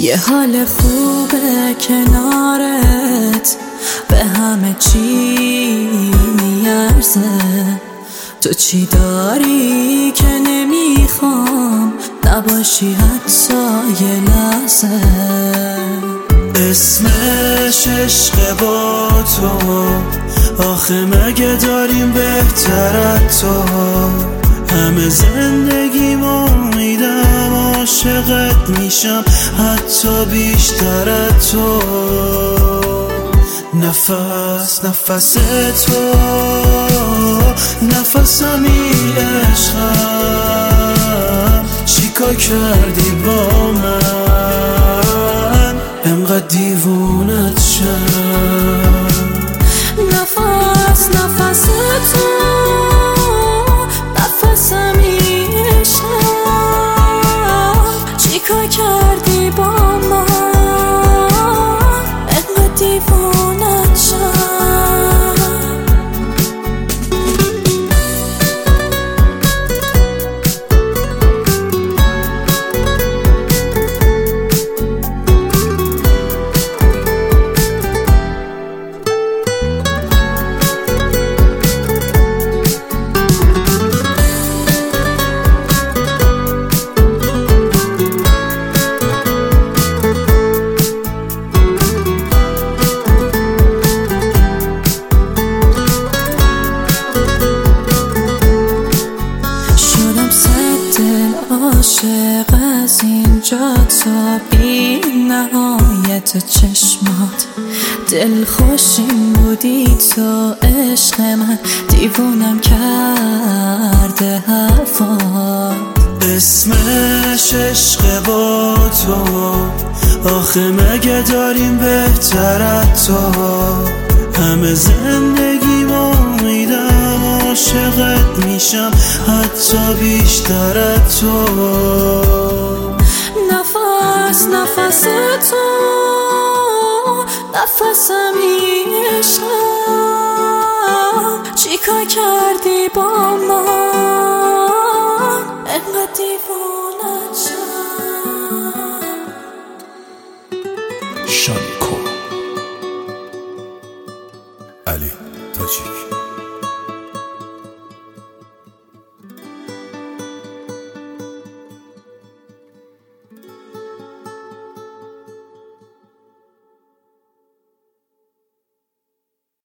یه حال خوبه کنارت، به همه چی میارزه. تو چی داری که نمیخوام نباشی حتی یه لحظه؟ اسمش عشق با تو، آخه مگه داریم بهتر از تو؟ همه زندگیم امیدم عاشقت میشم حتی بیشتر از تو. نفس نفس تو، نفسمی عشقم، چیکار کردی با من انقدر دیوونت شم؟ نفس نفس تو، نفسمی عشقم، چیکار کردی با من انقدر دیوونت شم؟ عاشق از اینجا تا بی نهایت چشمات، دل خوشیم بودی تو عشق من، دیوونم کرده حرفات. اسمش عشق با تو، آخه مگه داریم بهتر از تو؟ همه زندگیم امیدم عاشقت میشم حتی بیشتر از تو. نفس نفس تو، نفسمی عشقم، چیکار کردی با من